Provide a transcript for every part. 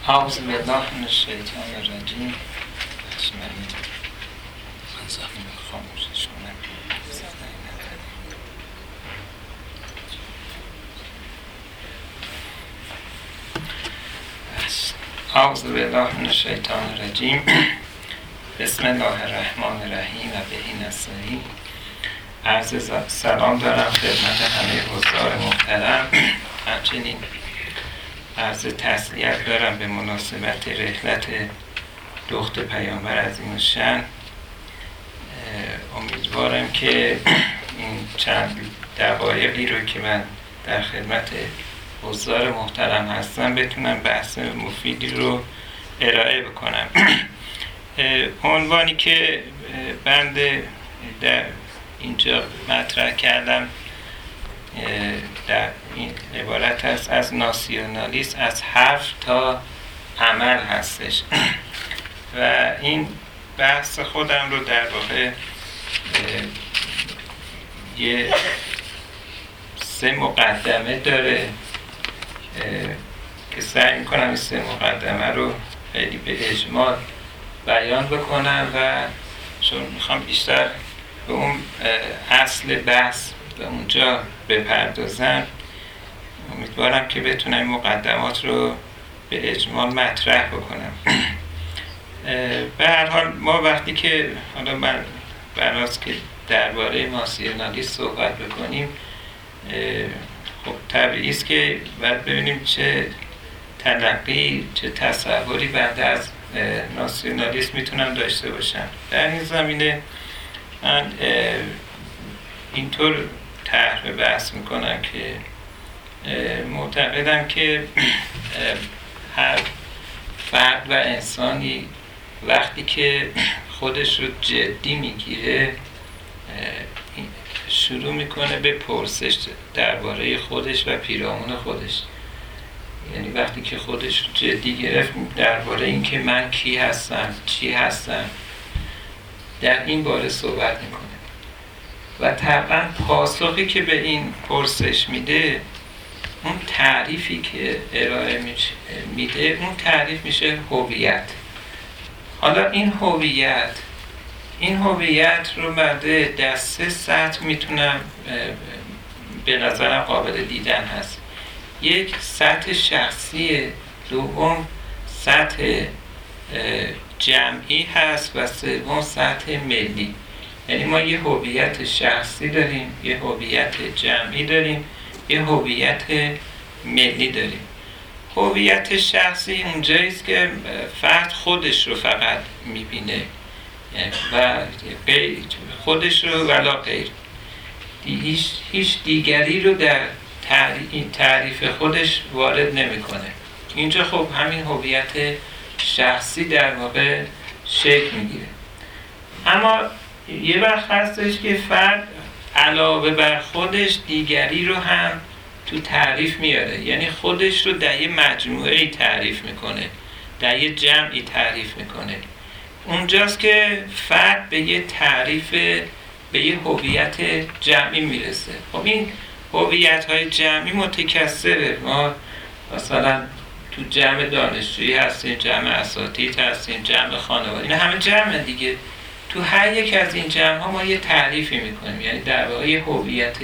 اعوذ بالله من الشیطان الرجیم. من زفت خاموشش کنم. اعوذ بالله من الشیطان الرجیم. بسم الله الرحمن الرحیم و به نستعین. عرض سلام دارم خدمت همه حضار محترم. همچنین عرض تسلیت دارم به مناسبت رحلت دخت پیامبر عظیم‌الشأن. امیدوارم که این چند دقایقی رو که من در خدمت حضار محترم هستم بتونم بحث مفیدی رو ارائه بکنم. عنوانی که بنده در اینجا مطرح کردم در این عبارت است از ناسیونالیسم از حرف تا عمل هستش و این بحث خودم رو در واقع یه 3 مقدمه داره که سعی میکنم این 3 مقدمه رو خیلی به اجمال بیان بکنم و چون میخوام بیشتر به اون اصل بحث به اونجا بپردازم، امیدوارم که بتونم این مقدمات رو به اجمال مطرح بکنم. به هر حال ما وقتی که حالا من براست که درباره ناسیونالیسم صحبت بکنیم، خب طبیعی است که باید ببینیم چه تلقی، چه تصوری بعد از ناسیونالیسم میتونم داشته باشم. در این زمینه من اینطور طرح بحث میکنم که معتقدم که هر فرد و انسانی وقتی که خودش رو جدی میگیره شروع میکنه به پرسش درباره خودش و پیرامون خودش. یعنی وقتی که خودش رو جدی گرفت درباره این که من کی هستم، چی هستم، در این باره صحبت میکنه و طبعا پاسخی که به این پرسش میده، اون تعریفی که ارائه میده، اون تعریف میشه هویت. حالا این هویت رو بعد در 3 سطح میتونم به نظرم قابل دیدن هست. یک سطح شخصی، دوم سطح جمعی هست و سوم سطح ملی. یعنی ما یه هویت شخصی داریم، یه هویت جمعی داریم، یه هویت ملی داریم. هویت شخصی اونجاییست که فرد خودش رو فقط میبینه و خودش رو ولا غیر، هیچ دیگری رو در این تعریف خودش وارد نمیکنه. اینجا خب همین هویت شخصی در واقع شکل میگیره. اما یه وقت هستش که فرد علاوه بر خودش دیگری رو هم تو تعریف میاره، یعنی خودش رو در یه مجموعه‌ای تعریف میکنه، در یه جمعی تعریف میکنه. اونجاست که فرد به یه تعریف، به یه هویت جمعی میرسه. خب این هویت‌های جمعی متکثره. ما مثلا تو جمع دانشجویی هستیم، جمع اساتید هستیم، جمع خانواده، این همه جمع دیگه. تو هر یک از این جمع‌ها ما یه تعریفی میکنیم، یعنی در واقع یه هویت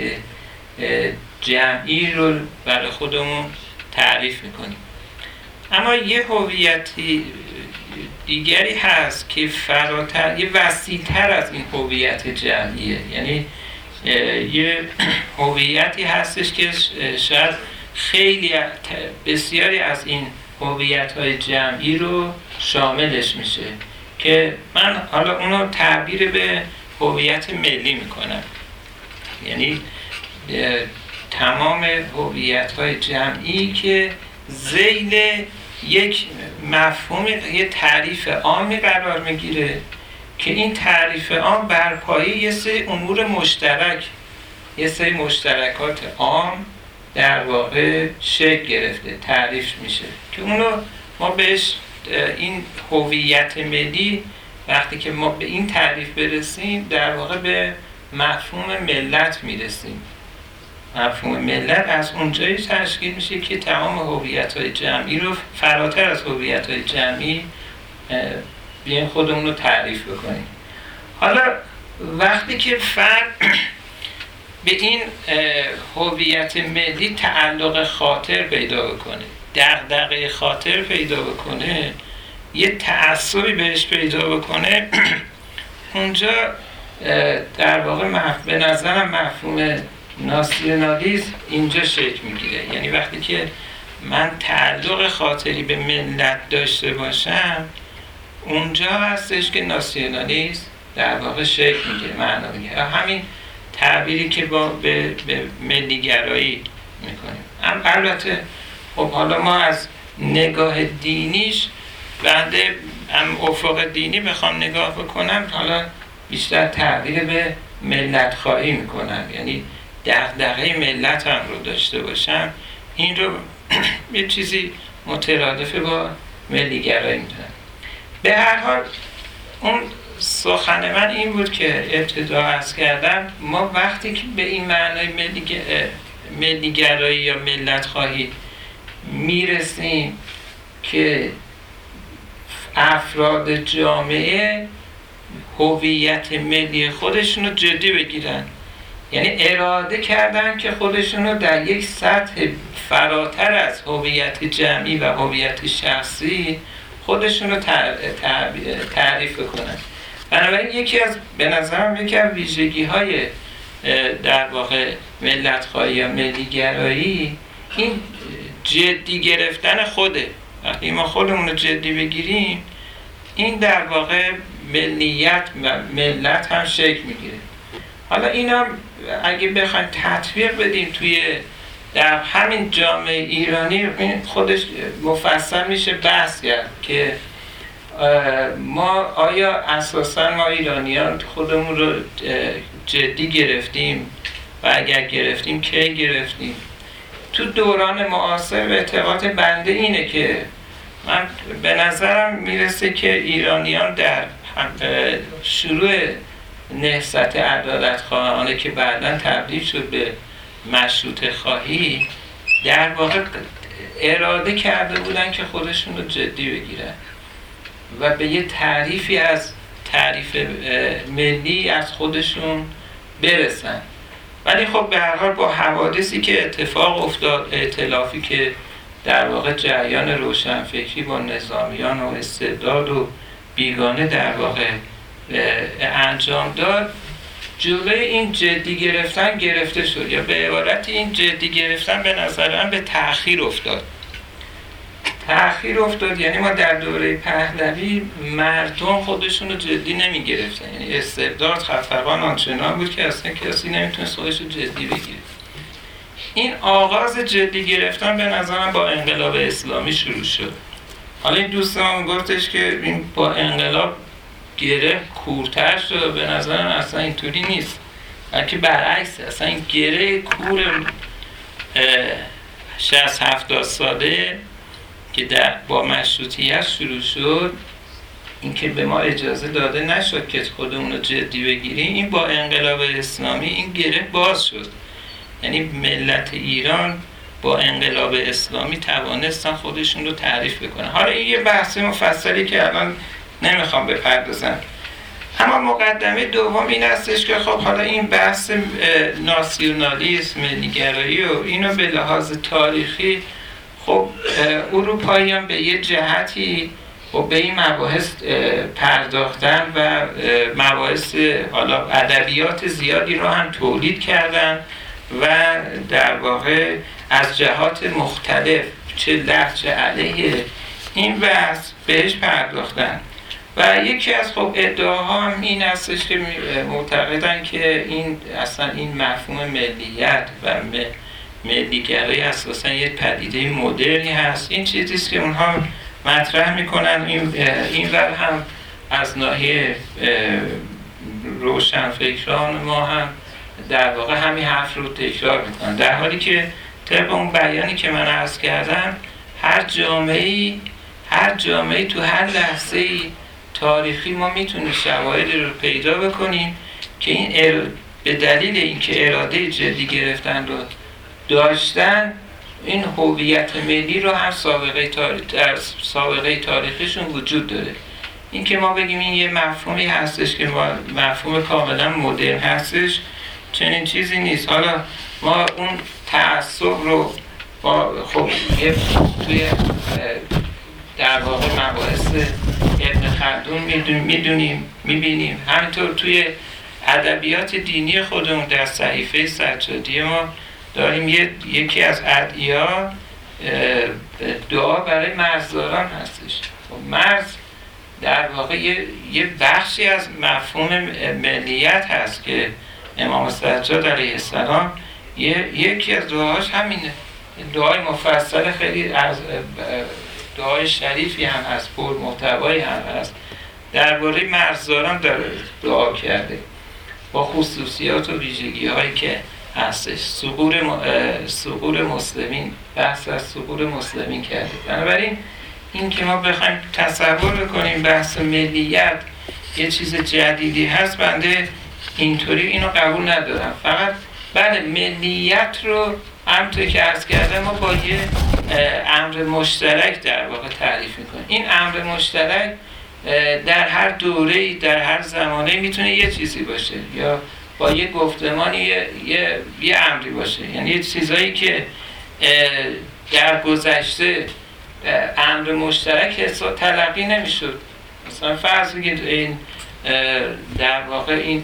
جمعی رو برای خودمون تعریف میکنیم. اما یه هویتی دیگری هست که فراتر، یه وسیع‌تر از این هویت جمعیه. یعنی یه هویتی هستش که شاید خیلی بسیاری از این هویت‌های جمعی رو شاملش میشه، که من حالا اونو تعبیر به هویت ملی میکنم. یعنی تمام هویت‌های جمعی که ذیل یک مفهوم، یک تعریف عامی قرار میگیره که این تعریف عام بر پایه یه سری امور مشترک، یه سری مشترکات عام در واقع شکل گرفته، تعریف میشه که اونو ما بهش این هویت ملی، وقتی که ما به این تعریف برسیم در واقع به مفهوم ملت میرسیم. مفهوم ملت از اونجایی تشکیل میشه که تمام هویت‌های جمعی رو فراتر از هویت‌های جمعی بیایم خودمون رو تعریف بکنیم. حالا وقتی که فرد به این هویت ملی تعلق خاطر پیدا بکنه، دغدغه خاطر پیدا بکنه، یه تعصبی بهش پیدا بکنه، اونجا در واقع به نظرم مفهوم ناسیونالیسم اینجا شکل میگیره. یعنی وقتی که من تعلق خاطری به ملت داشته باشم، اونجا هستش که ناسیونالیسم در واقع شکل میگیره، معنا میگیره. همین تعبیری که به ملیگرایی میکنیم. البته خب حالا ما از نگاه دینیش، بنده افق دینی بخوام نگاه بکنم، حالا بیشتر تعبیر به ملت خواهی میکنم، یعنی دغدغه ملت هم رو داشته باشم، این رو یه چیزی مترادف با ملیگرایی میدونم. به هر حال اون سخن من این بود که ابتدا عرض کردم، ما وقتی که به این معنای ملیگرایی یا ملت خواهی میرسیم که افراد جامعه هویت ملی خودشون رو جدی بگیرن، یعنی اراده کردن که خودشون رو در یک سطح فراتر از هویت جمعی و هویت شخصی خودشون رو تعریف کنن. بنابراین به نظرم یکی از ویژگی‌های در واقع ملت‌خواهی یا ملی‌گرایی این جدی گرفتن خوده. وقتی ما خودمون رو جدی بگیریم، این در واقع ملیت و ملت هم شکل میگیره. حالا اینا اگه بخوایم تطبیق بدیم در همین جامعه ایرانی، خودش مفصل میشه بحث کرد که آیا اساسا ما ایرانیان خودمون رو جدی گرفتیم و اگر گرفتیم کی گرفتیم. تو دوران معاصر به اعتقاد بنده اینه که من به نظرم میرسه که ایرانیان در شروع نهضت عدالت‌خواهانه که بعداً تبدیل شد به مشروطه خواهی، در واقع اراده کرده بودن که خودشون رو جدی بگیرن و به یه تعریف ملی از خودشون برسن. ولی خب به هر حال با حوادثی که اتفاق افتاد، ائتلافی که در واقع جریان روشنفکری با نظامیان و استبداد و بیگانه در واقع انجام داد، جلوی این جدی گرفتن گرفته شد، یا به عبارت این جدی گرفتن به نظر من به تأخیر افتاد. یعنی ما در دوره پهلوی مردم خودشون رو جدی نمی گرفتن، یعنی استبداد خفقان آنچنان بود که اصلا کسی نمیتونست خودش رو جدی بگیره. این آغاز جدی گرفتن به نظرم با انقلاب اسلامی شروع شد. حالا این دوستان گفتش که این با انقلاب گره کورتر شد، به نظرم اصلا اینطوری نیست، بلکه برعکس، اصلا این گره کور 60-70 ساله که با مشروطیت شروع شد، این که به ما اجازه داده نشد که خودمون رو جدی بگیریم، این با انقلاب اسلامی این گره باز شد. یعنی ملت ایران با انقلاب اسلامی توانستن خودشون رو تعریف بکنن. حالا این یه بحث مفصلی که الان نمیخوام بپردازم. اما مقدمه دوم این هستش که خب حالا این بحث ناسیونالیسم، ملیگرایی و اینو به لحاظ تاریخی، خب اروپاییان به یه جهتی و به این مباحث پرداختن و مباحث حالا ادبیات زیادی رو هم تولید کردن و در واقع از جهات مختلف چه لهجه علیه این بحث بهش پرداختن. و یکی از خب ادعاها هم این هستش که معتقدن که اصلا این مفهوم ملیت و ملیگرایی اساسا یک پدیده مدرنی هست. این چیزیست که اونها مطرح میکنن. این ور هم از ناحیه روشنفکران ما هم در واقع همین حرف رو تکرار میکنن، در حالی که طبق اون بیانی که من عرض کردم، هر جامعه‌ای تو هر لحظه‌ای تاریخی ما میتونیم شواهدی رو پیدا بکنیم که این به دلیل اینکه اراده جدی گرفتن رو داشتن، این هویت ملی رو هم در سابقه تاریخیشون وجود داره. این که ما بگیم این یه مفهومی هستش که مفهوم کاملا مدرن هستش، چنین چیزی نیست. حالا ما اون تعصب رو خب توی در واقع مباحث ابن خلدون میبینیم، همینطور توی ادبیات دینی خودمون در صحیفه سجادی ما داریم یکی از ادعیا دعا برای مرزداران هستش. مرز در واقع یه بخشی از مفهوم ملیت هست که امام سجاد علیه السلام یکی از دعاهاش همینه. دعای مفصل خیلی از دعای شریفی هم هست، پر محتوایی هم هست، درباره مرزداران دعا کرده با خصوصیات و ویژگی هایی که هستش. ثغور مسلمین، بحث از ثغور مسلمین کرده. بنابراین این که ما بخوایم تصور بکنیم بحث ملیت یه چیز جدیدی هست، بنده اینطوری اینو قبول ندارم. فقط بله، ملیت رو همونطور که عرض کردم ما با یه امر مشترک در واقع تعریف میکنیم. این امر مشترک در هر دوره‌ای در هر زمانه میتونه یه چیزی باشه، یا با یه گفتمانی یه امری باشه. یعنی یه چیزایی که در گذشته امر مشترک تلقی نمیشد. مثلا فرض بگید این در واقع این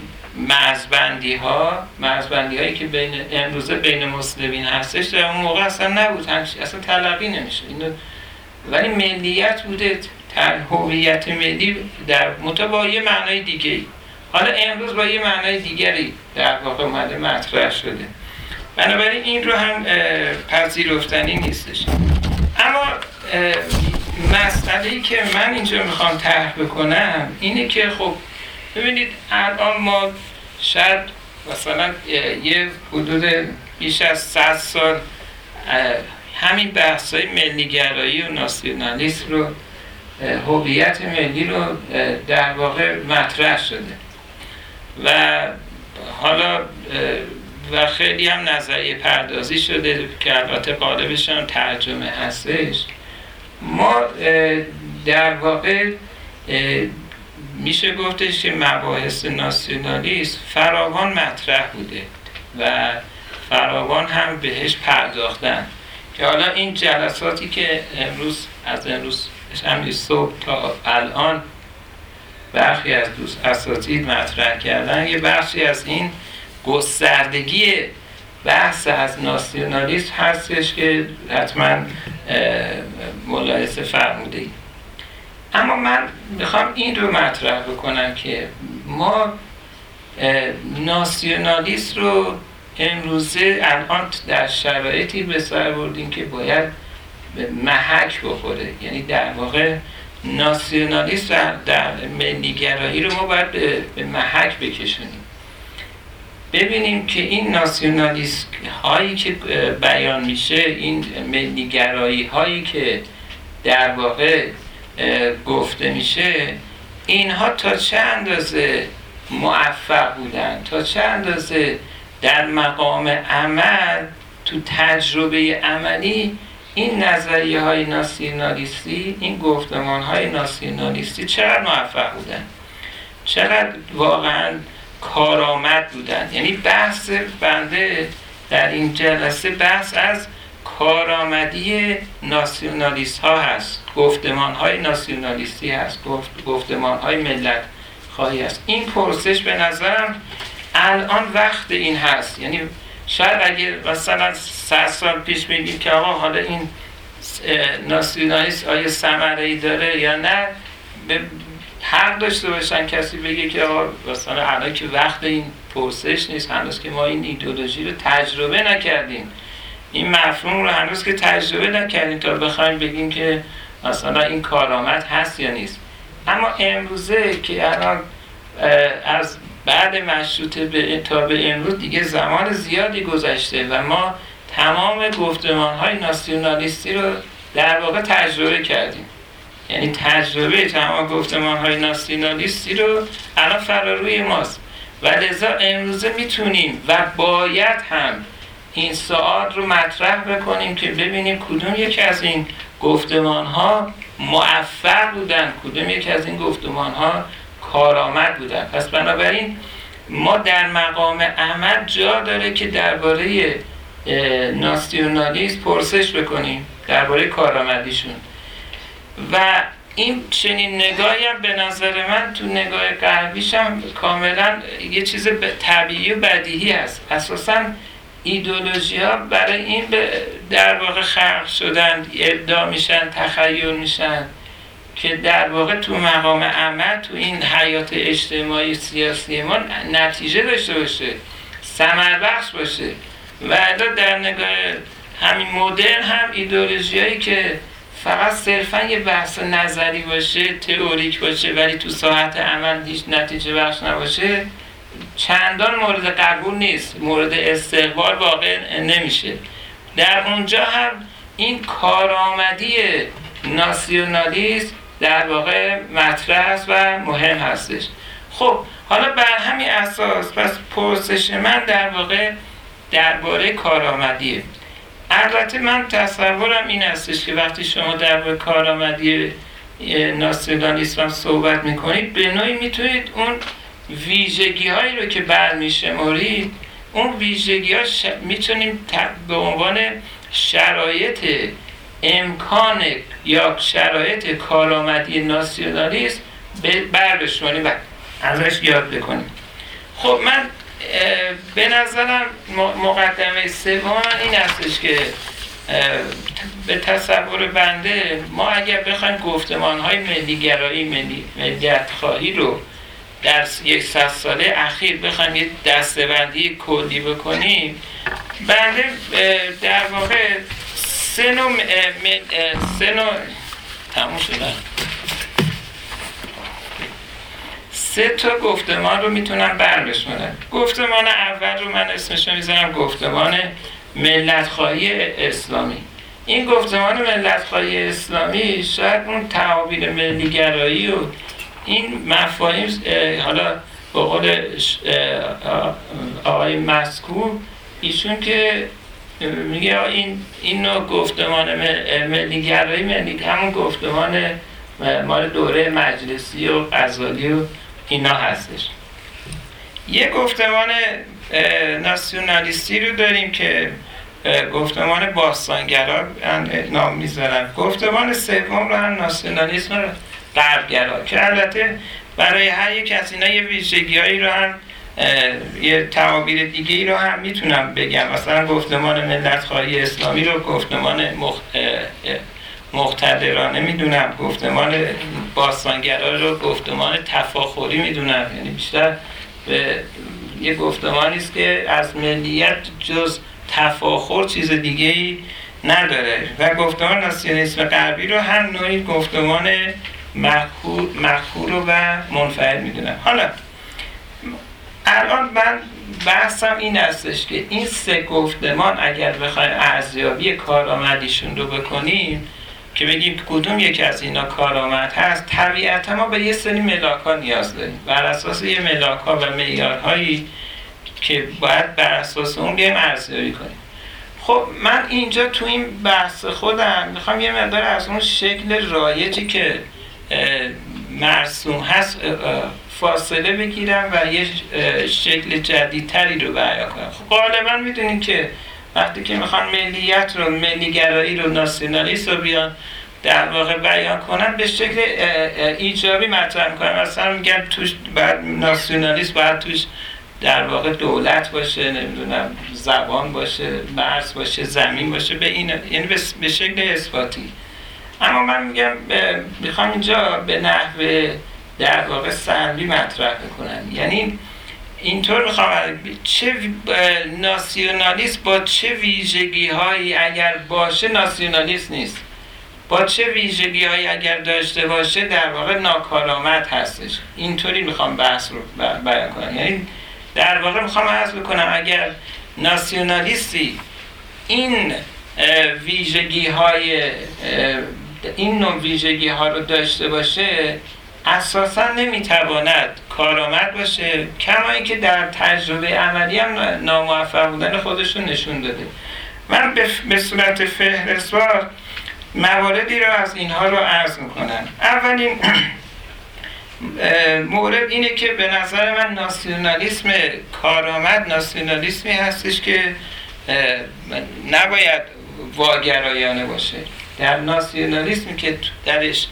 مرزبندی هایی که امروزه بین مسلمین هستش در اون موقع اصلا نبود، اصلا تلقی نمیشه اینو. ولی ملیت بوده، هویت ملی در با یه معنای دیگه، حالا امروز با یه معنای دیگری در واقع اومده مطرح شده. بنابراین این رو هم پذیرفتنی نیستش. اما مسئله‌ای که من اینجا میخوام طرح بکنم اینه که خب ببینید الان ما شاید مثلا یه حدود بیش از 100 سال همین بحث‌های ملی‌گرایی و ناسیونالیسم رو، هویت ملی رو در واقع مطرح شده و حالا و خیلی هم نظریه پردازی شده که البته غالبشان ترجمه هستش. ما در واقع میشه گفتش که مباحث ناسیونالیسم فراوان مطرح بوده و فراوان هم بهش پرداختن، که حالا این جلساتی که از امروز همین صبح تا الان برخی از اساتید مطرح کردن، یه بخشی از این گستردگی بحث از ناسیونالیسم هستش که حتما ملاحظه فرمودید. اما من میخوام این رو مطرح بکنم که ما ناسیونالیسم رو امروزه الان در شرایطی به سر بردیم که باید محک بخوره. یعنی در واقع ناسیونالیسم در ملی‌گرایی رو ما باید به محک بکشونیم، ببینیم که این ناسیونالیسم هایی که بیان میشه، این ملی‌گرایی هایی که در واقع گفته میشه، اینها تا چه اندازه موفق بودن، تا چه اندازه در مقام عمل، تو تجربه عملی این نظریه های ناسیونالیستی، این گفتمان های ناسیونالیستی چقدر موفق بودن، چقدر واقعا کارآمد بودن. یعنی بحث بنده در این جلسه بحث از کارآمدی ناسیونالیست ها هست، گفتمان های ناسیونالیستی هست، گفتمان های ملت خواهی هست. این پرسش به نظرم الان وقت این هست. یعنی شاید اگه مثلا 100 سال پیش بگیم که آقا حالا این ناسیونالیسم آیا ثمره‌ای داره یا نه، حق داشته باشن کسی بگه که آقا مثلا الان که وقت این پرسش نیست، هنوز که ما این ایدئولوژی رو تجربه نکردیم، این مفهوم رو هنوز که تجربه نکردیم تا بخوایم بگیم که مثلا این کارآمد هست یا نیست. اما امروزه که الان از بعد مشروطه تا به امروز دیگه زمان زیادی گذشته و ما تمام گفتمان‌های ناسیونالیستی رو در واقع تجربه کردیم. یعنی تجربه تمام گفتمان‌های ناسیونالیستی رو الان فراروی ماست. و لذا امروزه میتونیم و باید هم این سوال رو مطرح بکنیم که ببینیم کدوم یکی از این گفتمان ها موفق بودن، کدوم یکی از این گفتمان ها کارآمد بودن. پس بنابراین ما در مقام عمل جا داره که درباره ناسیونالیسم پرسش بکنیم، درباره کارآمدیشون. و این چنین نگاهی هم به نظر من تو نگاه غربیش هم کاملا یه چیز طبیعی و بدیهی هست. اساساً ایدئولوژی ها برای این در واقع خلق شدن، ابداع میشن، تخیل میشن که در واقع تو مقام عمل تو این حیات اجتماعی سیاسی ما نتیجه داشته باشه، ثمر بخش باشه. و الا در نگاه همین مدرن هم ایدئولوژی هایی که فقط صرفا یه بحث نظری باشه، تئوریک باشه، ولی تو ساحت عمل هیچ نتیجه بخش نباشه، چندان مورد قبول نیست، مورد استقبال واقع نمیشه. در اونجا هم این کارآمدی ناسیونالیسم در واقع مطرح است و مهم هستش. خب حالا بر همین اساس پس پرسش من در واقع درباره کارآمدیه. البته من تصورم این هستش که وقتی شما درباره کارآمدی ناسیونالیسم صحبت میکنید به نوعی میتونید اون ویژگی هایی رو که برمیشمارید، اون ویژگی ها میتونیم به عنوان شرایط امکان یا شرایط کارآمدی ناسیونالیسم برداشتیم و ازش یاد بکنیم. خب من به نظرم مقدمه سوم این هستش که به تصور بنده ما اگر بخوایم گفتمان‌های ملی‌گرایی، ملیت‌خواهی رو در 100 ساله اخیر بخوایم یه دسته‌بندی کلی بکنیم، بنده در واقع سه نوع تموم شدن. 3 تا گفتمان رو میتونم برداشتم. گفتمان اول رو من اسمش رو میذارم گفتمان ملت‌خواهی اسلامی. این گفتمان ملت‌خواهی اسلامی شاید اون تعابیر ملی‌گرایی و این مفاهیم، حالا به قول آقای مسکو ایشون که میگه این نوع گفتمان ملی‌گرایی همون گفتمان مال دوره مجلسی و غزالی و اینا هستش. یه گفتمان ناسیونالیستی رو داریم که گفتمان باستانگرا نام میذارن. گفتمان سوم رو هم ناسیونالیسم غربگرا که البته برای هر یک از اینا یه ویژگی‌هایی رو هم یه تعابیر دیگه‌ای رو هم میتونم بگم. مثلا گفتمان ملت‌خواهی اسلامی رو گفتمان مقتدرانه میدونم، گفتمان باستانگرا رو گفتمان تفاخری میدونم. یعنی بیشتر به یه گفتمانی است که از ملیت جز تفاخر چیز دیگه‌ای نداره. و گفتمان ناسیونالیسم غربی رو هم نوعی گفتمان مخور و منفعل میدونم. حالا الان من بحثم این هستش که این 3 گفتمان اگر بخوایم ارزیابی کارآمدیشون رو بکنیم که بگیم کدوم یکی از اینا کارآمد هست، طبیعتا ما به یه سری ملاک‌ها نیاز داریم، بر اساس یه ملاک‌ها و معیارهایی که باید بر اساس اون بیایم ارزیابی کنیم. خب من اینجا تو این بحث خودم میخوام یه مقدار از اون شکل رایجی که مرسوم هست فاصله بگیرم و یه شکل جدیدتری رو بیان کنم. خب غالبا میدونید که وقتی که میخوان ملیت رو، ملی‌گرایی رو، ناسیونالیسم رو بیان در واقع بیان کنن به شکل ایجابی مطرح میکنن. مثلا میگن توش بعد ناسیونالیسم باید توش در واقع دولت باشه، نمیدونم زبان باشه، مرز باشه، زمین باشه، به این یعنی به شکل اثباتی. اما من میگم میخوام اینجا به نحو در واقع سلبی مطرح بکنم. یعنی اینطور میخوام چه ناسیونالیسم با چه ویژگی هایی اگر باشه ناسیونالیسم نیست، با چه ویژگی هایی اگر داشته باشه در واقع ناکارآمد هستش. اینطوری میخوام بحث رو بیان کنم. یعنی در واقع میخوام عرض بکنم اگر ناسیونالیستی این ویژگی های این نوع ویژگی ها رو داشته باشه اساسا نمیتواند کارآمد باشه، کما اینکه در تجربه عملی هم ناموفق بودن خودشون نشون داده. من به صورت فهرستوار مواردی رو از اینها رو عرض میکنم. اولین مورد اینه که به نظر من ناسیونالیسم کارآمد ناسیونالیسمی هستش که نباید واگرایانه باشه. در ناسیونالیسمی که درش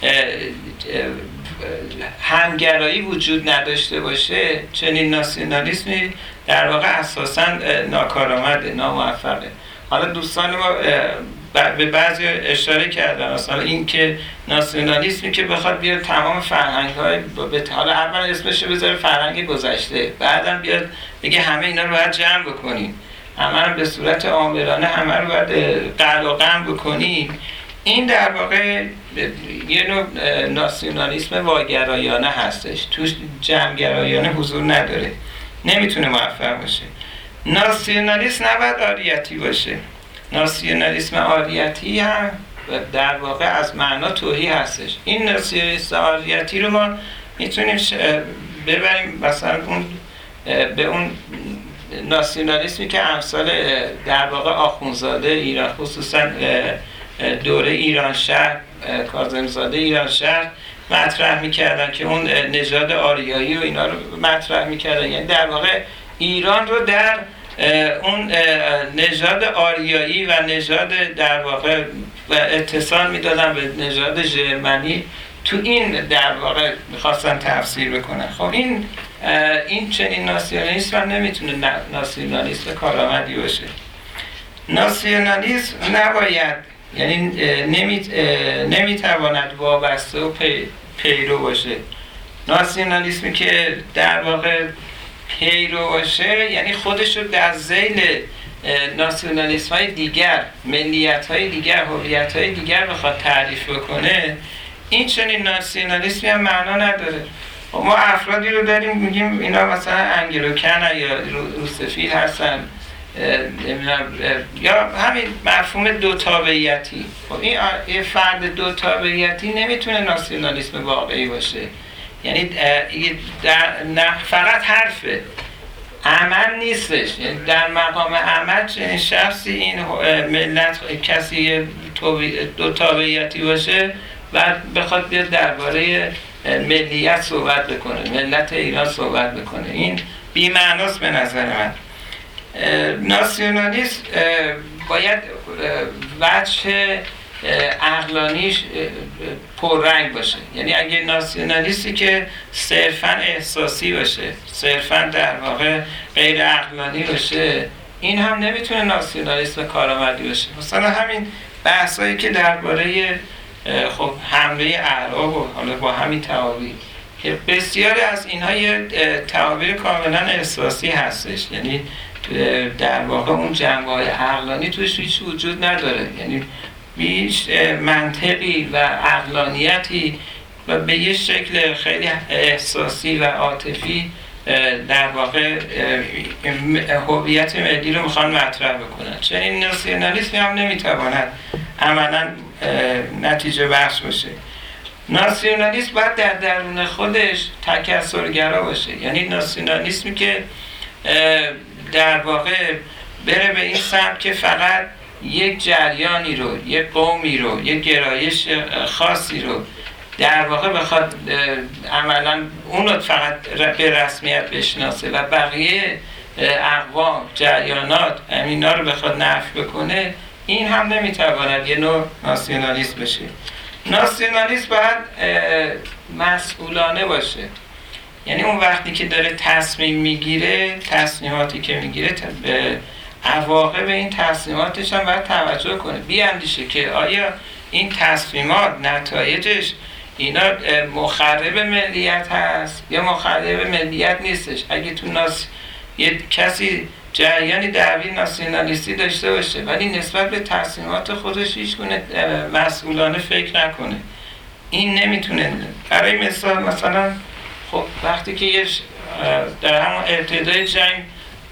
همگرایی وجود نداشته باشه، چنین ناسیونالیسمی در واقع اساساً ناکارآمده، ناموفقه. حالا دوستان ما به بعضی اشاره کردن، مثلا این که ناسیونالیسمی که بخواد بیاد تمام فرهنگ‌های حالا اول اسمش بذاره فرهنگ گذشته، بعداً بیاد بگه همه اینا رو باید جمع بکنیم، همه رو به صورت عاملانه همه رو باید قلع و قم بکنیم، این در واقع یه نوع ناسیونالیسم واگرایانه هستش، توش جمع‌گرایانه حضور نداره، نمیتونه موفق باشه. ناسیونالیسم نباید آریتی باشه. ناسیونالیسم آریتی هم در واقع از معنا توهی هستش. این ناسیونالیسم آریتی رو ما میتونیم ببریم مثلا به اون ناسیونالیسمی که امثال در واقع آخوندزاده ایران، خصوصا دوره ایرانشهر، کاظمزاده ایرانشهر مطرح میکردن که اون نژاد آریایی و اینا رو مطرح میکردن، یعنی در واقع ایران رو در اون نژاد آریایی و نژاد در واقع اتصال میدادن به نژاد ژرمنی، تو این در واقع میخواستن تفسیر بکنن. خب این چنین ناسیونالیسم هم نمیتونه ناسیونالیسم کارآمدی باشه. ناسیونالیسم نباید، یعنی نمیتواند وابسته و پیرو باشه. ناسیونالیسمی که در واقع پیرو باشه یعنی خودش رو در ذیل ناسیونالیسم های دیگر، ملیت های دیگر، هویت های دیگر بخواد تعریف بکنه، این چنین ناسیونالیسمی هم معنا نداره. ما افرادی رو داریم میگیم اینا مثلا انگلوکن یا روسفید هستن، یا همین مفهوم دو تابعیتی. خب این فرد دو تابعیتی نمیتونه ناسیونالیسم واقعی باشه، یعنی فقط حرفه، عمل نیستش. یعنی در مقام عمل چنین شخصی این ملت کسی دو تابعیتی باشه و بخواد بیاد درباره ملیت صحبت بکنه، ملت ایران صحبت بکنه، این بی‌معناست به نظر من. ناسیونالیسم باید وجه عقلانیش پررنگ باشه. یعنی اگه ناسیونالیستی که صرفاً احساسی باشه، صرفاً در واقع غیر عقلانی باشه، این هم نمیتونه ناسیونالیسم کارآمدی باشه. مثلا همین بحثایی که درباره خب حمله اعراب و حالا با همین تعابیر که بسیاری از اینها یه تعابیر کاملا احساسی هستش، یعنی در واقع اون جنبه‌های عقلانی توش هیچ وجود نداره، یعنی بیش منطقی و عقلانیتی و به یه شکل خیلی احساسی و عاطفی در واقع هویت ملی رو میخوان مطرح بکنن. چنین ناسیونالیسمی هم نمیتواند عملا نتیجه بخش باشه. ناسیونالیسم باید در درون خودش تکثرگرا باشه، یعنی ناسیونالیسمی که در واقع بره به این سمت که فقط یک جریانی رو، یک قومی رو، یک گرایش خاصی رو در واقع بخواد عملا اون رو فقط به رسمیت بشناسه و بقیه اقوام، جریانات اینا رو بخواد نفی بکنه، این هم نمیتواند یه نوع ناسیونالیسم بشه. ناسیونالیسم باید مسئولانه باشه، یعنی اون وقتی که داره تصمیم میگیره، تصمیماتی که میگیره به عواقب این تصمیماتش هم باید توجه کنه، بیاندیشه که آیا این تصمیمات نتایجش اینا مخرب ملیت هست یا مخرب ملیت نیستش. اگه تو یه کسی جریانی دعوی ناسیونالیستی داشته باشه ولی نسبت به تصمیمات خودش هیچ گونه مسئولانه فکر نکنه، این نمیتونه. برای مثلا خب وقتی که در همون ابتدای جنگ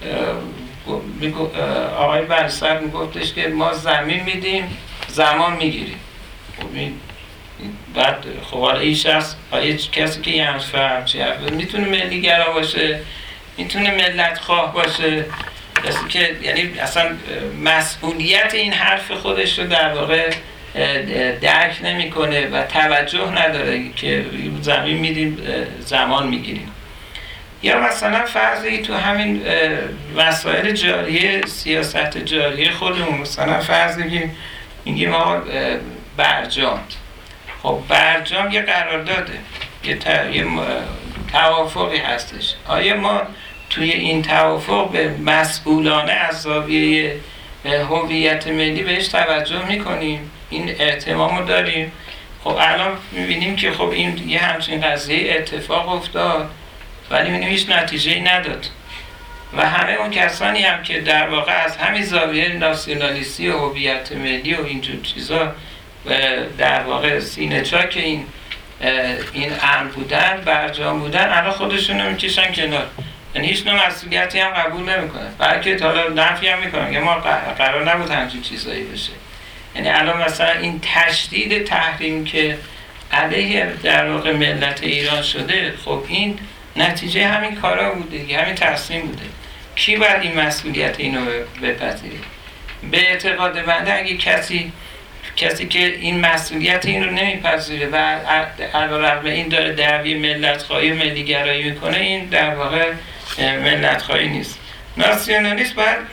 آقای بنی‌صدر میگفتش که ما زمین میدیم، زمان میگیریم. خب این بعد خب حالا این شخص کسی که یه همچی میتونه ملیگرا باشه، میتونه ملت خواه باشه، کسی که یعنی اصلا مسئولیت این حرف خودش رو در واقع درک نمیکنه و توجه نداره که زمین میدیم زمان میگیریم. یا مثلا فرضی تو همین مسائل جاریه، سیاست جاریه خودمون، مثلا فرضی میگیم آقا برجام، خب برجام یه قرارداده، یه توافقی هستش. آیا ما توی این توافق به مسئولانه از زاویه هویت ملی بهش توجه میکنیم؟ این احتمامو داریم؟ خب الان میبینیم که خب این یه همچین قضیه اتفاق افتاد ولی میبینیم هیچ نتیجه‌ای نداد و همه اون کسانی هم که در واقع از همین زاویه ناسیونالیستی و هویت ملی و اینجور چیزا در واقع سینه چاک این امر بودن، برجام بودن، الان خودشون رو میکشن کنار، یعنی هیچ نوع مسئولیتی هم قبول نمیکنن، بلکه حالا نفی هم میکنن که ما قرار نبود همچین چیزایی بشه. یعنی الان مثلا این تشدید تحریم که علیه در واقع ملت ایران شده، خب این نتیجه همین کارا بوده، همین تصمیم بوده. کی باید این مسئولیت اینو بپذیره؟ به اعتقاد بنده اگه کسی که این مسئولیت این رو نمیپذیره و علیرغم این داره دعوی ملت‌خواهی و ملی‌گرایی میکنه، این در واقع ملت‌خواهی نیست. ناسیونالیسم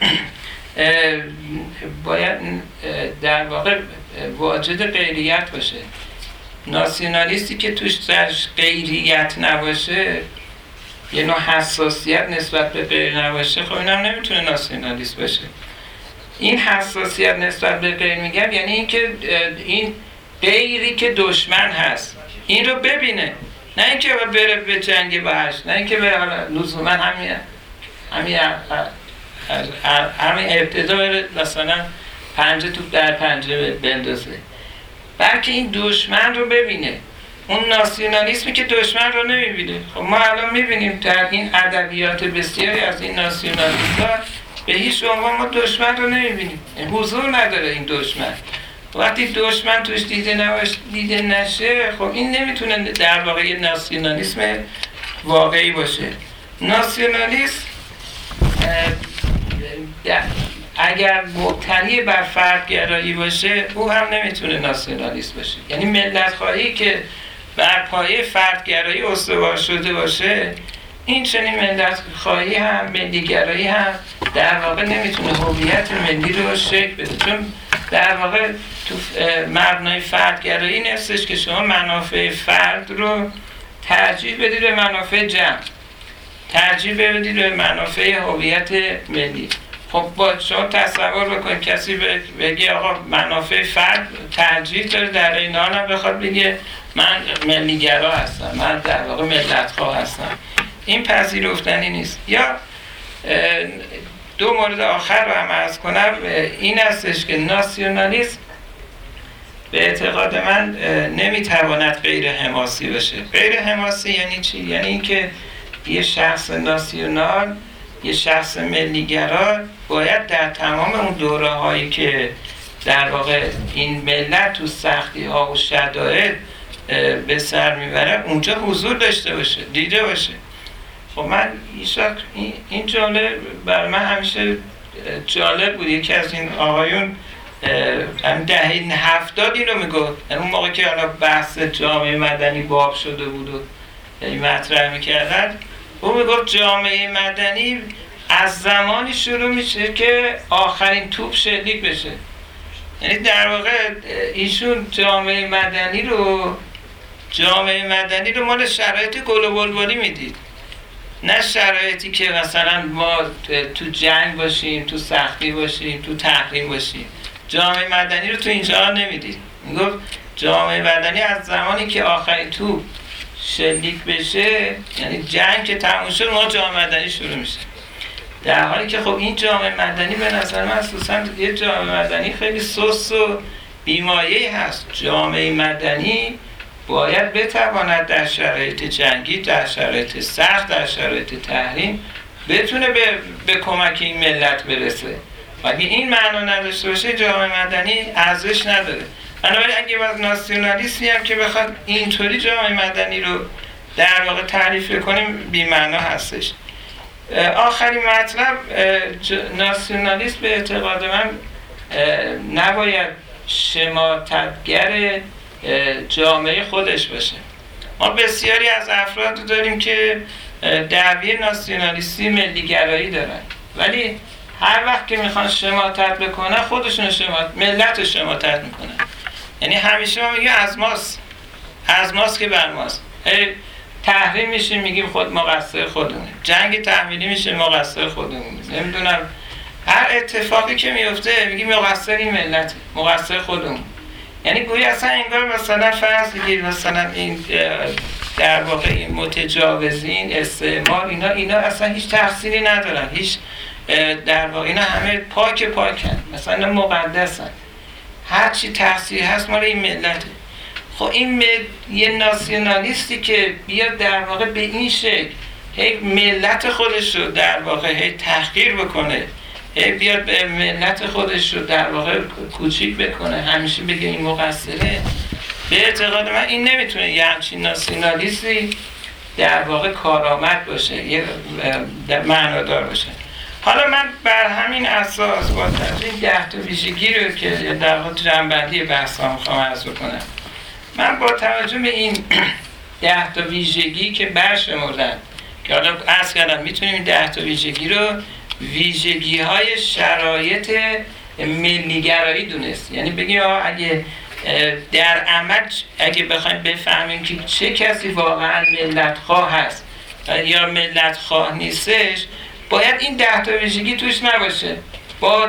باید در واقع واجد غیریت باشه. ناسیونالیستی که توش غیریت نباشه، یه نوع حساسیت نسبت به غیر نباشه، خب اینم نمیتونه ناسیونالیست باشه. این حساسیت نسبت به غیر میگم یعنی اینکه این غیری که دشمن هست این رو ببینه، نه اینکه بره به جنگ باش، نه اینکه بره لزوما همین ابتدا بره مثلا پنجه توپ در پنجه بندازه، بلکه این دشمن رو ببینه. اون ناسیونالیسمی که دشمن رو نمیبینه. خب ما الان میبینیم در این ادبیات بسیاری از این ناسیونالیست‌ها به هیچ عنوان ما دشمن رو نمیبینیم، حضور نداره این دشمن. وقتی دشمن توش دیده نشه، خب این نمیتونه در واقع یه ناسیونالیسم واقعی باشه. ناسیونالیسم اگر مبتنی بر فردگرایی باشه، او هم نمیتونه ناسیونالیست باشه. یعنی ملت‌خواهی که بر پایه فردگرایی استوار شده باشه، این چنین ملت‌خواهی هم ملی‌گرایی هم در واقع نمیتونه هویت ملی رو شکل بده، چون در واقع تو مبنای فردگرایی نیستش که شما منافع فرد رو ترجیح بدید به منافع جمع، ترجیح بدید به منافع هویت ملی. خب با شما تصور بکنید کسی بگه آقا منافع فرد ترجیح داره، در این حال هم بخواد بگه من ملی‌گرا هستم، من در واقع ملت‌خواه هستم، این پذیرفتنی نیست. یا دو مورد آخر رو هم عرض کنم، این هستش که ناسیونالیسم به اعتقاد من نمیتواند غیر حماسی باشه. غیر حماسی یعنی چی؟ یعنی اینکه یه شخص ناسیونال، یه شخص ملی‌گرا باید در تمام اون دوره هایی که در واقع این ملت تو سختی ها و شدائد به سر میبره اونجا حضور داشته باشه، دیده باشه. خب من این جمله برای من همیشه جالب بود. یکی از این آقایون هم دهه 70 اینو میگفت، اون موقع که حالا بحث جامعه مدنی باب شده بود و این مطرح میکردن، اون میگفت جامعه مدنی از زمانی شروع میشه که آخرین توپ شلیک بشه. یعنی در واقع ایشون جامعه مدنی رو مال شرایط گل و بلبلی میدید، نه شرایطی که مثلا ما تو جنگ باشیم، تو سختی باشیم، تو تحریم باشیم. جامعه مدنی رو تو اینجا نمیدید. میگفت جامعه مدنی از زمانی که آخرین توپ شلیک بشه، یعنی جنگ که تموم شد، ما جامعه مدنی شروع میشه. در حالی که خب این جامعه مدنی به نظر من اساساً یه جامعه مدنی خیلی سست و بیمایه‌ای هست. جامعه مدنی باید بتواند در شرایط جنگی، در شرایط سخت، در شرایط تحریم بتونه به کمک این ملت برسه. اگه این معنا نداشته باشه جامعه مدنی ارزش نداره. بنابراین اگه باز ناسیونالیسمی هم که بخواد اینطوری جامعه مدنی رو در واقع تعریف کنیم بی‌معنا هستش. آخرین مطلب، ناسیونالیسم به اعتقاد من نباید شماتتگر جامعه خودش باشه. ما بسیاری از افراد داریم که دعوی ناسیونالیستی ملیگرایی دارن، ولی هر وقت که میخوان شماتت بکنن خودشون ملت رو شماتت میکنن. یعنی همیشه ما میگیم از ماست که بر ماست. تحریم میشه میگیم خود مقصر خودمونه، جنگ تحمیلی میشه مقصر خودمونه، نمیدونم هر اتفاقی که میفته میگیم مقصر این ملت، مقصر خودمون. یعنی گویی اصلا انگار مثلا فرض بگیر مثلا این در واقع این متجاوزین، استعمار، اینا اصلا هیچ تقصیری ندارن، هیچ در واقع اینا همه پاکن، مثلا مقدسن، هر چی تقصیر هست مال این ملته. خب این یه ناسیونالیستی که بیاد در واقع به این شکل هی ملت خودش رو در واقع هی تحقیر بکنه، هی بیاد به ملت خودش رو در واقع کوچیک بکنه، همیشه بگه این مقصره، به اعتقاد من این نمیتونه یه همچین ناسیونالیستی در واقع کارآمد باشه، یه معنادار باشه. حالا من بر همین اساس با این 10 تا ویژگی رو که در واقع جنبندی بحثا میخوام عرض بکنم، من با توجه به این 10 تا ویژگی که برشمردن که حالا عرض کردم میتونیم این 10 تا ویژگی رو ویژگی‌های شرایط ملیگرایی دونست. یعنی بگیم اگه در عمل اگه بخوایم بفهمیم که چه کسی واقعا ملت خواه هست یا ملت خواه نیستش، باید این 10 تا ویژگی توش نباشه. با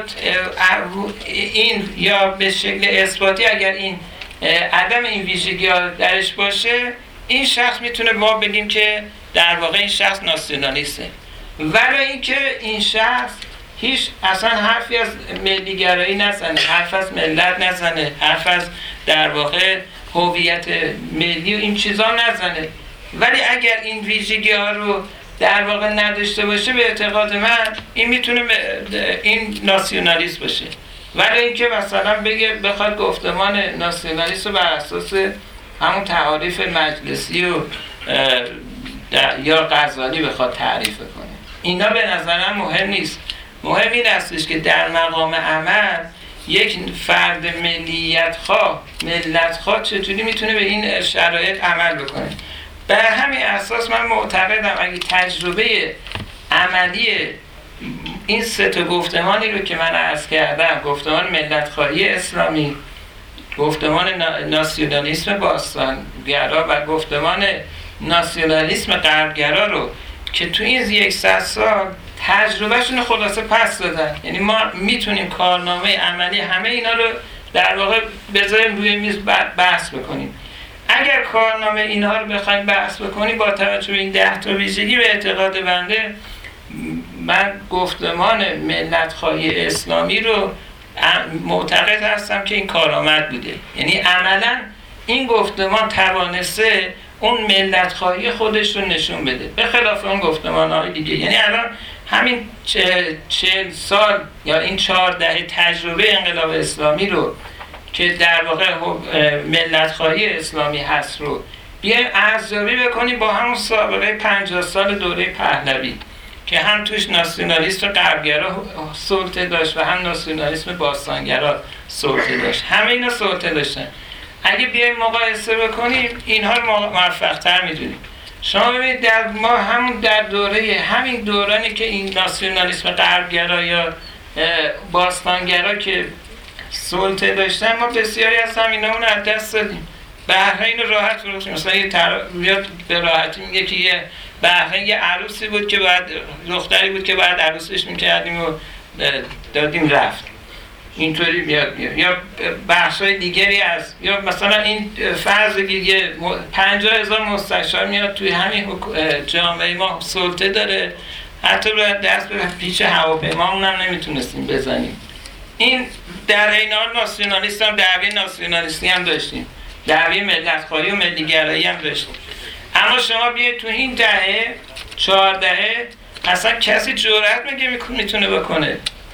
این یا به شکل اثباتی اگر این عدم این ویژگی ها درش باشه، این شخص میتونه ما بگیم که در واقع این شخص ناسیونالیسته. ولی اینکه این شخص هیچ اصلا حرفی از ملیگرایی نزنه، حرف از ملت نزنه، حرف از در واقع هویت ملی و این چیزا نزنه، ولی اگر این ویژگی ها رو در واقع نداشته باشه، به اعتقاد من این میتونه این ناسیونالیست باشه. ولی اینکه مثلا بخواد گفتمان ناسیونالیست رو بر اساس همون تعاریف مجلسی و یا غزالی بخواد تعریف کنه، اینا به نظرم مهم نیست. مهم این هستش که در مقام عمل یک فرد ملیت خواه، ملت خواه چطوری میتونه به این شرایط عمل بکنه. بر همین اساس من معتقدم اگه تجربه عملی این 3 تا گفتمانی رو که من عرض کردم، گفتمان ملت‌خواهی اسلامی، گفتمان ناسیونالیسم باستانگرا و گفتمان ناسیونالیسم غربگرا رو که تو این 100 سال تجربهشون خلاصه پس دادن، یعنی ما میتونیم کارنامه عملی همه اینا رو در واقع بذاریم روی میز بحث بکنیم. اگر کارنامه اینها رو بخوایم بحث بکنیم با توجه به این 10 تا ویژگی، به اعتقاد بنده من گفتمان ملت‌خواهی اسلامی رو معتقد هستم که این کارآمد بوده. یعنی عملاً این گفتمان توانسته اون ملت‌خواهی خودش رو نشون بده، به خلاف اون گفتمان‌های دیگه. یعنی الان همین 40 سال یا این 4 دهه تجربه انقلاب اسلامی رو که در واقع ملت‌خواهی اسلامی هست رو بیایم ارزیابی بکنیم با همون سابقه 50 سال دوره پهلوی که هم توش ناسیونالیسم غربگرا سلطه داشت و هم ناسیونالیسم باستانگرا سلطه داشت، همه اینا سلطه داشتن. اگه بیایم مقایسه بکنیم اینها رو موفق‌تر می‌دونیم. شما ببینید در ما همون در دوره همین دورانی که این ناسیونالیسم غربگرا یا باستانگرا که سلطه داشتن، ما بسیاری از همینامون از دست دادیم. بحرین راحت فروختیم. مثلا یه بیاد به راحتی میگه که یه بحرین یه عروسی بود که بعد دختری بود که بعد عروسش میکردیم و دادیم رفت، اینطوری میاد. یا بحث‌های دیگری از یا مثلا این فرض دیگه 50,000 مستشار میاد توی همین جامعه ما سلطه داره، حتی رو دست به پیچ هواپیمامون هم نمیتونستیم بزنیم. این در این حال ناسیونالیست هم دعوی ناسیونالیستی هم داشتیم، دعوی ملت‌خواهی و ملیگرایی هم داشتیم. اما شما بیاید تو این دهه 4 دهه اصلا کسی جرئت میگه میتونه بکنه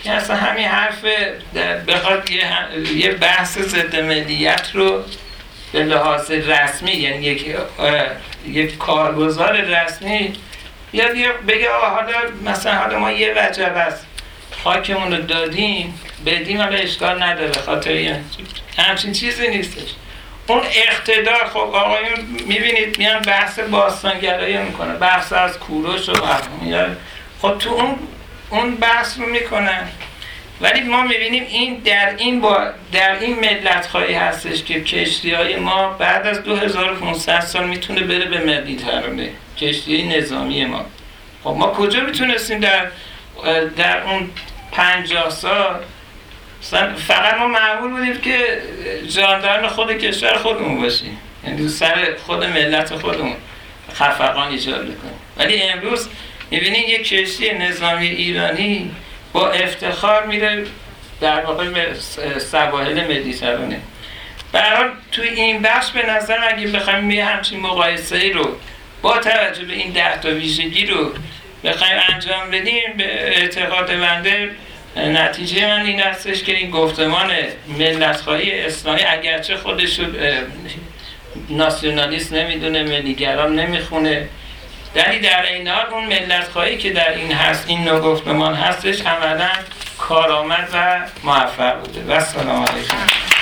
که اصلا همین حرف بخواد یه بحث ضد ملیت رو به لحاظ رسمی، یعنی یک کارگزار رسمی یا بگه حالا مثلا حالا ما یه وجب است خاکمون رو دادیم بدیم، حالا اشکال نداره خاطر همچین چیزی نیستش. اون اقتدار، خب آقایون میبینید میان بحث باستانگرایی میکنه، بحث از کوروش و میاد، خب تو اون بحث رو میکنن، ولی ما میبینیم این در این ملت خواهی هستش که کشتی های ما بعد از 2500 سال میتونه بره به مدیترانه، کشتی نظامی ما. خب ما کجا میتونستیم در اون 50 سال فقط ما معمول بودیم که جانداران خود کشور خودمون باشیم، یعنی سر خود ملت خودمون خفقان ایجاد بکنیم. ولی امروز میبینید یک کشتی نظامی ایرانی با افتخار میره در واقع به سواحل مدیترانه. به هر حال توی این بخش به نظر اگه بخوایم یه همچین مقایسه‌ای رو با توجه به این 10 تا ویژگی رو بخوایم انجام بدیم، به اعتقاد بنده نتیجه من این هستش که این گفتمان ملت‌خواهی اسلامی اگرچه خودش رو ناسیونالیست نمیدونه، ملیگرام نمیخونه، ولی در این حال اون ملت‌خواهی که در این هست، این نوع گفتمان هستش، عملاً کارآمد و موفق بوده. و سلام علیکم.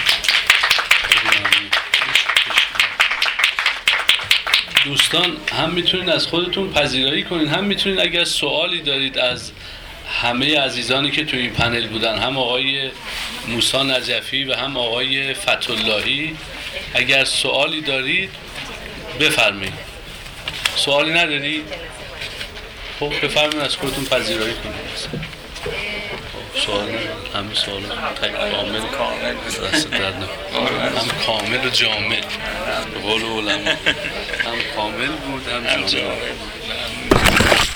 دوستان هم میتونید از خودتون پذیرایی کنید، هم میتونید اگر سوالی دارید از همه عزیزانی که تو این پنل بودن، هم آقای موسی نجفی و هم آقای فتح‌اللهی، اگر سوالی دارید بفرمایید. سوالی ندارید؟ خب بفرمایید از خودتون پذیرایی کنید. سوال همه سوال کامل دست درد هم کامل و جامع قول علما هم کامل بود هم جامع.